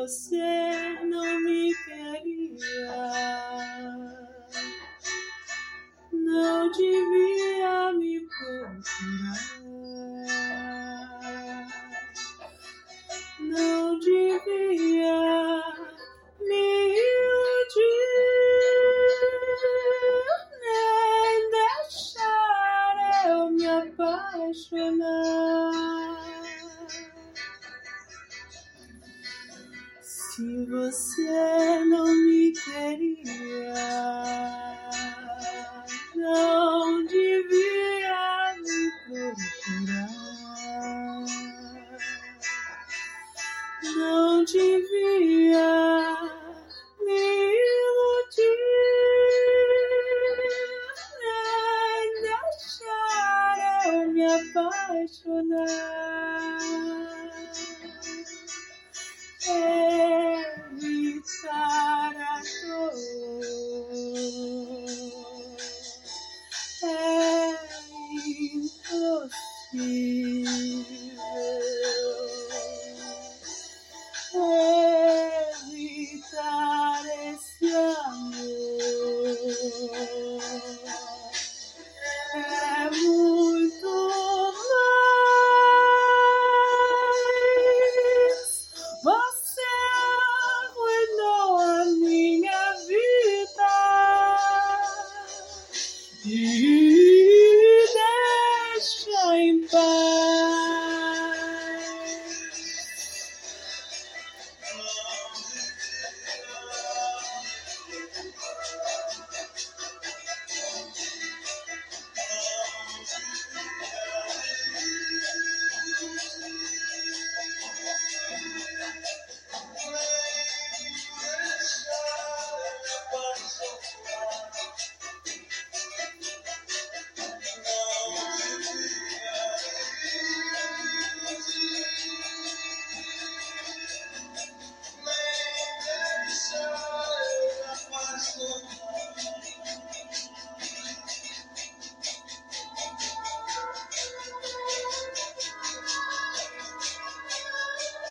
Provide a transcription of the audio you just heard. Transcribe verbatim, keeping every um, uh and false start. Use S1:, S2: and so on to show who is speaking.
S1: você não me queria, não devia me procurar, não devia me iludir, nem deixar eu me apaixonar. Se você não me queria, não devia me procurar, não devia me iludir, nem deixar eu me apaixonar. Evitar a dor é impossível, evitar esse amor é muito mais. Você arruinou a minha vida e deixa em paz.